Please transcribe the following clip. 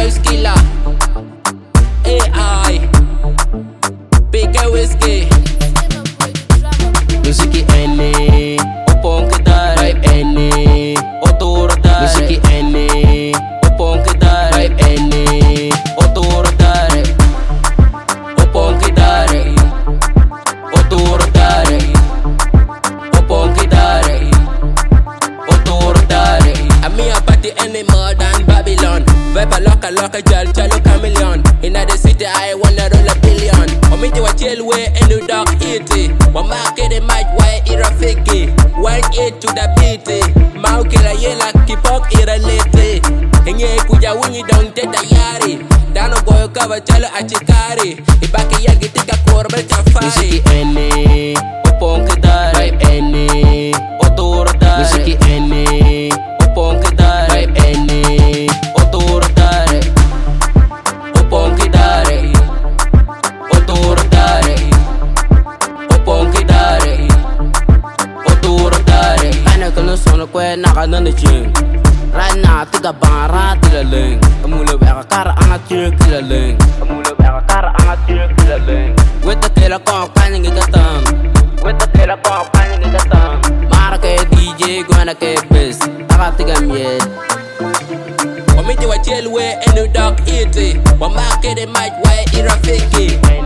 vibes killer. AI PK Whiskey. Musiki ene opon kedar vibe ene autoridad. Musiki ene opon kedar vibe ene autoridad. Opon kedar autoridad. Opon kedar autoridad. Ami a party any more than Babylon. Vibe a loka jal chalo chameleon. Inna the city I wanna roll a billion. Omiti wa chill way in the dark 80. Wamake the mic way irafiki. 1-8 to the beat. Maukila yela kipok iralete. Enye kuja winyi down teta yari. Dano goyo kava chalo achikari. Ibaki yagi tika korbe chafari. Musiki ene opon kedar vibe ene autoridad. Musiki ene opon kedar vibe ene autoridad. Opon kedar autoridad. Opon kedar autoridad. Ana kalo sono kwe naka nana ching. Rana tiga bara tilaleng. Amule beka kara anga ching tilaleng. Amule beka kara anga ching tilaleng. Weta tela kong kanya ngikatam. Weta tela kong kanya ngikatam. Mara ke DJ gwana ke best. Taka tiga miet. Omiti wa chill way in the dark 80. Wamake the mic way irafiki.